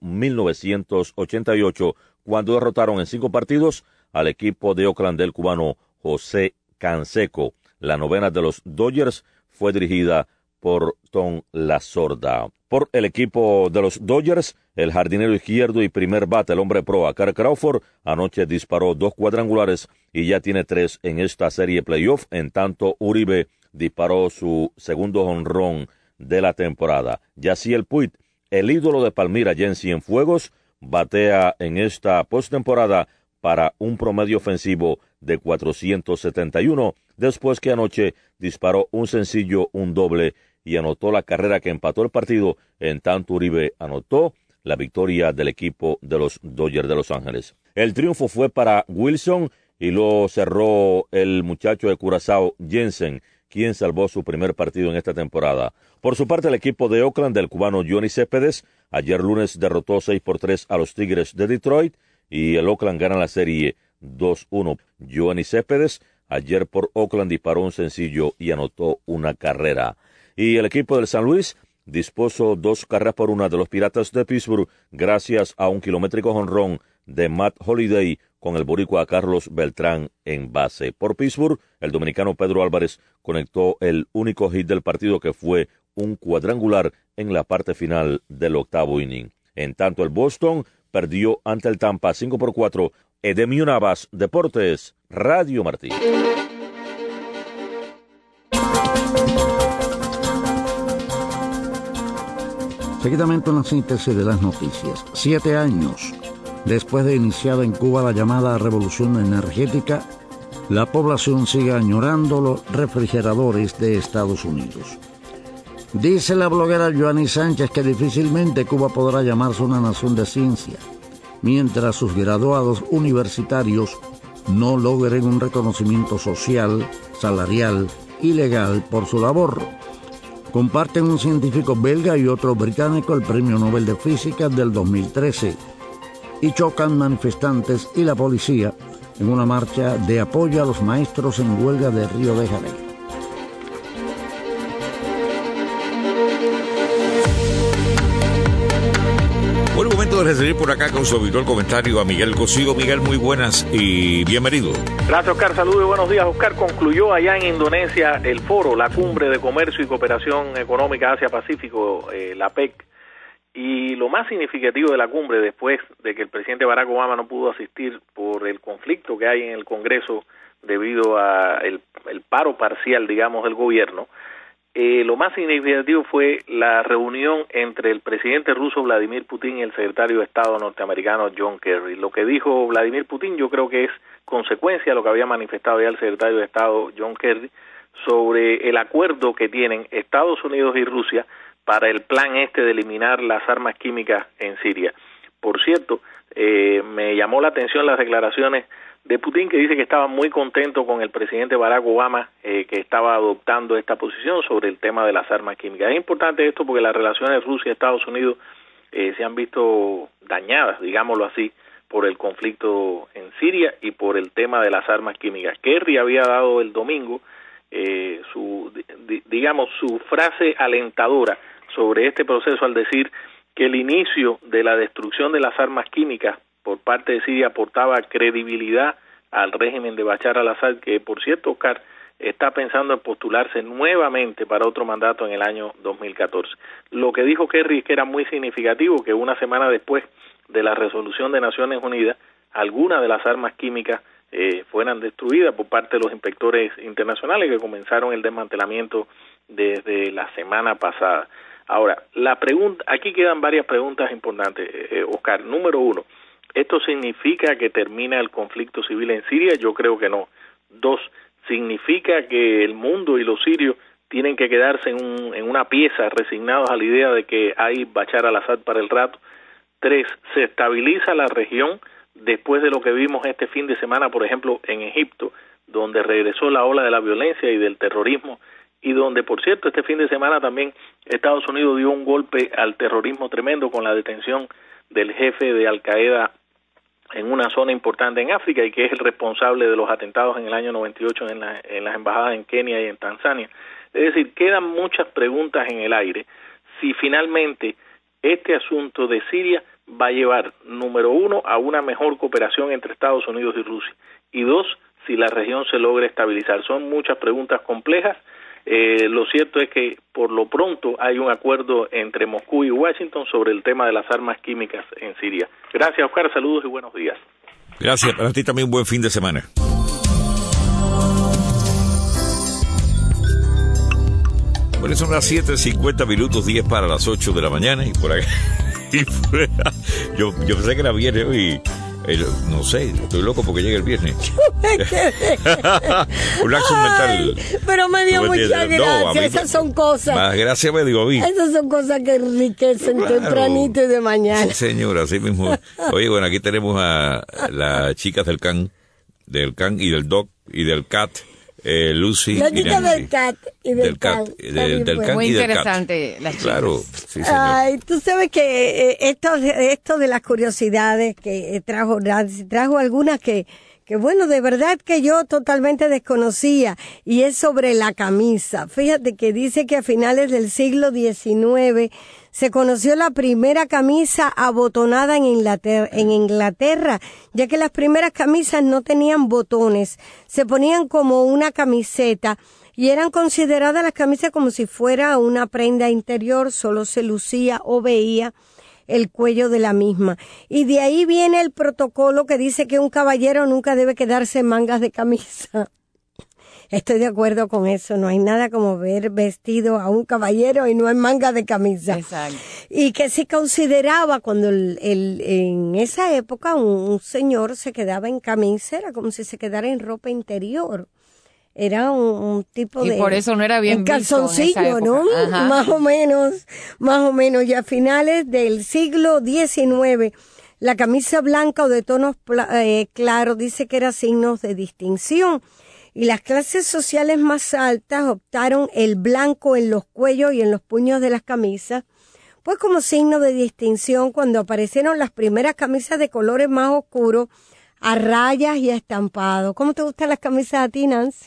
1988, cuando derrotaron en 5 partidos al equipo de Oakland del cubano José Canseco. La novena de los Dodgers fue dirigida por Tom Lasorda. Por el equipo de los Dodgers, el jardinero izquierdo y primer bate, el hombre proa, Carl Crawford, anoche disparó 2 cuadrangulares y ya tiene 3 en esta serie playoff. En tanto, Uribe disparó su segundo jonrón de la temporada. Yasiel Puig, el ídolo de Palmira ya en Cienfuegos, batea en esta postemporada para un promedio ofensivo de 471, después que anoche disparó un sencillo, un doble, y anotó la carrera que empató el partido. En tanto, Uribe anotó la victoria del equipo de los Dodgers de Los Ángeles. El triunfo fue para Wilson y lo cerró el muchacho de Curazao, Jensen, quien salvó su primer partido en esta temporada. Por su parte, el equipo de Oakland del cubano Johnny Céspedes ayer lunes derrotó 6-3 a los Tigres de Detroit, y el Oakland gana la serie 2-1. Johnny Céspedes ayer por Oakland disparó un sencillo y anotó una carrera. Y el equipo del San Luis dispuso 2 carreras por 1 de los Piratas de Pittsburgh gracias a un kilométrico jonrón de Matt Holliday con el boricua Carlos Beltrán en base. Por Pittsburgh, el dominicano Pedro Álvarez conectó el único hit del partido, que fue un cuadrangular en la parte final del octavo inning. En tanto, el Boston perdió ante el Tampa 5-4. Edemio Navas, Deportes, Radio Martí. Seguidamente una síntesis de las noticias. 7 años después de iniciada en Cuba la llamada revolución energética, la población sigue añorando los refrigeradores de Estados Unidos. Dice la bloguera Joanny Sánchez que difícilmente Cuba podrá llamarse una nación de ciencia, mientras sus graduados universitarios no logren un reconocimiento social, salarial y legal por su labor. Comparten un científico belga y otro británico el Premio Nobel de Física del 2013, y chocan manifestantes y la policía en una marcha de apoyo a los maestros en huelga de Río de Janeiro. Bueno, momento de recibir por acá con su habitual comentario a Miguel Cosío. Miguel, muy buenas y bienvenido. Gracias, Oscar. Saludos y buenos días. Oscar, concluyó allá en Indonesia el foro, la Cumbre de Comercio y Cooperación Económica Asia-Pacífico, la PEC. Y lo más significativo de la cumbre, después de que el presidente Barack Obama no pudo asistir por el conflicto que hay en el Congreso debido a el paro parcial, digamos, del gobierno, lo más significativo fue la reunión entre el presidente ruso Vladimir Putin y el secretario de Estado norteamericano John Kerry. Lo que dijo Vladimir Putin yo creo que es consecuencia de lo que había manifestado ya el secretario de Estado John Kerry sobre el acuerdo que tienen Estados Unidos y Rusia para el plan de eliminar las armas químicas en Siria. Por cierto, me llamó la atención las declaraciones de Putin, que dice que estaba muy contento con el presidente Barack Obama, que estaba adoptando esta posición sobre el tema de las armas químicas. Es importante esto porque las relaciones Rusia y Estados Unidos se han visto dañadas, digámoslo así, por el conflicto en Siria y por el tema de las armas químicas. Kerry había dado el domingo su frase alentadora sobre este proceso al decir que el inicio de la destrucción de las armas químicas por parte de Siria aportaba credibilidad al régimen de Bashar al-Assad, que por cierto, Oscar, está pensando en postularse nuevamente para otro mandato en el año 2014. Lo que dijo Kerry es que era muy significativo que una semana después de la resolución de Naciones Unidas, algunas de las armas químicas fueran destruidas por parte de los inspectores internacionales que comenzaron el desmantelamiento desde la semana pasada. Ahora, aquí quedan varias preguntas importantes, Oscar. Número uno, ¿esto significa que termina el conflicto civil en Siria? Yo creo que no. 2, ¿significa que el mundo y los sirios tienen que quedarse en una pieza resignados a la idea de que hay Bashar al-Assad para el rato? 3, ¿se estabiliza la región después de lo que vimos este fin de semana, por ejemplo, en Egipto, donde regresó la ola de la violencia y del terrorismo, y donde, por cierto, este fin de semana también Estados Unidos dio un golpe al terrorismo tremendo con la detención del jefe de Al-Qaeda en una zona importante en África y que es el responsable de los atentados en el año 98 en las embajadas en Kenia y en Tanzania? Es decir, quedan muchas preguntas en el aire si finalmente este asunto de Siria va a llevar, número 1, a una mejor cooperación entre Estados Unidos y Rusia, y 2, si la región se logra estabilizar. Son muchas preguntas complejas. Lo cierto es que por lo pronto hay un acuerdo entre Moscú y Washington sobre el tema de las armas químicas en Siria. Gracias, Oscar, saludos y buenos días. Gracias, para ti también un buen fin de semana. Bueno, son las 7:50, 10 para las 8 de la mañana y por acá. Yo pensé que era viernes hoy. No sé, estoy loco porque llega el viernes. Un lapsus mental. Pero me dio mucha gracia, esas son cosas. Más gracia me digo a mí. Esas son cosas que enriquecen tempranito y de mañana. Sí, señora, así mismo. Oye, bueno, aquí tenemos a las chicas del CAN y del DOC y del CAT. Lucy la chica del CAT y del CAN. Muy interesante las chicas. Claro, sí, señor. Ay, tú sabes que esto de las curiosidades que trajo algunas que bueno, de verdad que yo totalmente desconocía, y es sobre la camisa. Fíjate que dice que a finales del siglo XIX se conoció la primera camisa abotonada en Inglaterra, ya que las primeras camisas no tenían botones, se ponían como una camiseta y eran consideradas las camisas como si fuera una prenda interior, solo se lucía o veía el cuello de la misma. Y de ahí viene el protocolo que dice que un caballero nunca debe quedarse en mangas de camisa. Estoy de acuerdo con eso, no hay nada como ver vestido a un caballero y no en manga de camisa. Exacto. Y que se consideraba cuando en esa época un señor se quedaba en camisa, era como si se quedara en ropa interior. Era un tipo de... Y por eso no era bien visto calzoncillo, en esa época. ¿no? Ajá. Más o menos. Y a finales del siglo XIX, la camisa blanca o de tonos claros dice que era signo de distinción. Y las clases sociales más altas optaron el blanco en los cuellos y en los puños de las camisas, pues como signo de distinción cuando aparecieron las primeras camisas de colores más oscuros, a rayas y a estampados. ¿Cómo te gustan las camisas a ti, Nancy?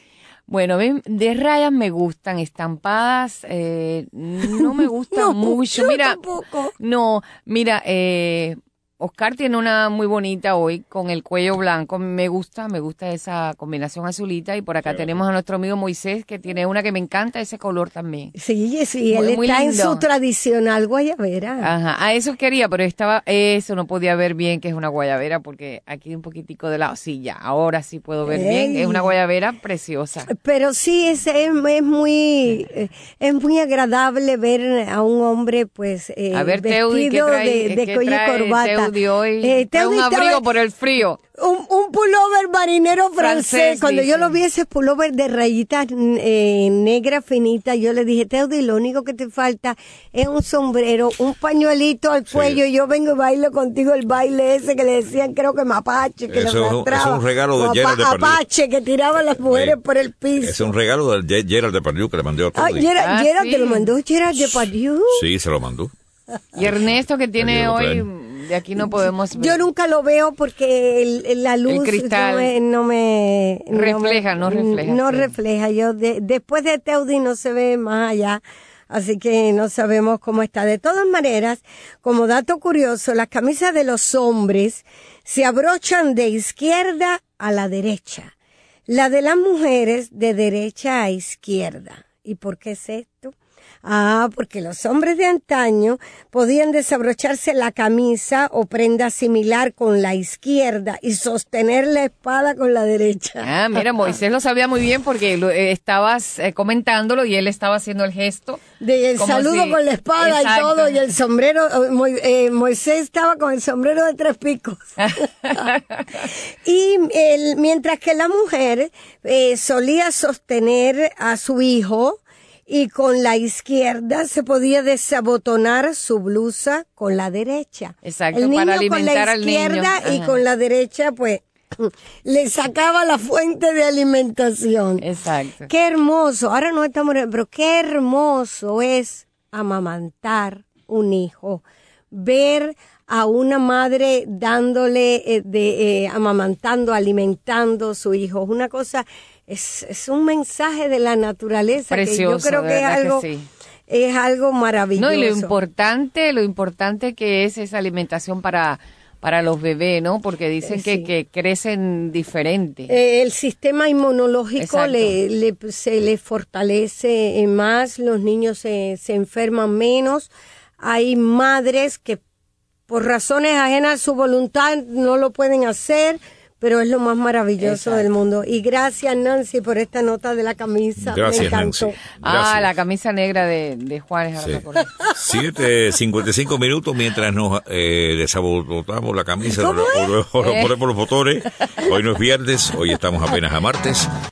Bueno, de rayas me gustan, estampadas no me gustan mucho. Mira, tampoco. No, mira, Oscar tiene una muy bonita hoy con el cuello blanco. Me gusta esa combinación azulita. Y por acá tenemos a nuestro amigo Moisés, que tiene una que me encanta, ese color también. Sí, él está en su tradicional guayabera. Ajá, a eso quería, pero eso no podía ver bien que es una guayabera, porque aquí un poquitico de lado, sí, ya, ahora sí puedo ver bien, es una guayabera preciosa. Pero sí, es muy agradable ver a un hombre, pues, a ver, vestido de cuello y corbata. Hoy un abrigo por el frío. Un pullover marinero francés. Cuando yo lo vi, ese pullover de rayitas negra finita, yo le dije, Teudi, lo único que te falta es un sombrero, un pañuelito al cuello, y yo vengo y bailo contigo el baile ese que le decían, creo que mapache, que eso es un regalo de Gerald Depardieu. Apache, que tiraba a las mujeres por el piso. Es un regalo de Gerald Depardieu que le mandó a Teudi. Gerald sí. Te lo mandó Gerald Depardieu. Sí, se lo mandó. Y Ernesto, que tiene hoy, de aquí no podemos ver. Yo nunca lo veo porque la luz, el cristal no refleja. No refleja. Yo después de Teudi no se ve más allá, así que no sabemos cómo está. De todas maneras, como dato curioso, las camisas de los hombres se abrochan de izquierda a la derecha, la de las mujeres de derecha a izquierda. ¿Y por qué es esto? Porque los hombres de antaño podían desabrocharse la camisa o prenda similar con la izquierda y sostener la espada con la derecha. Mira, Moisés lo sabía muy bien porque estabas comentándolo y él estaba haciendo el gesto. El saludo con la espada. Exacto. Y todo, y el sombrero. Moisés estaba con el sombrero de 3 picos. Y mientras que la mujer solía sostener a su hijo, y con la izquierda se podía desabotonar su blusa con la derecha. Exacto, el niño para alimentar al niño. Con la izquierda y con la derecha, pues, le sacaba la fuente de alimentación. Exacto. Qué hermoso. Ahora no estamos, pero qué hermoso es amamantar un hijo. Ver a una madre dándole, amamantando, alimentando a su hijo. Es una cosa... Es un mensaje de la naturaleza. Precioso, que yo creo que es algo maravilloso. No, y lo importante que es esa alimentación para los bebés, ¿no? Porque dicen que crecen diferente. El sistema inmunológico se le fortalece más, los niños se enferman menos. Hay madres que por razones ajenas a su voluntad no lo pueden hacer, pero es lo más maravilloso del mundo. Y gracias, Nancy, por esta nota de la camisa. Gracias, me encantó. Nancy. Gracias. La camisa negra de Juárez. Sí. 7:55 minutos mientras nos desabotamos la camisa, lo ponemos los botones. Hoy no es viernes, hoy estamos apenas a martes.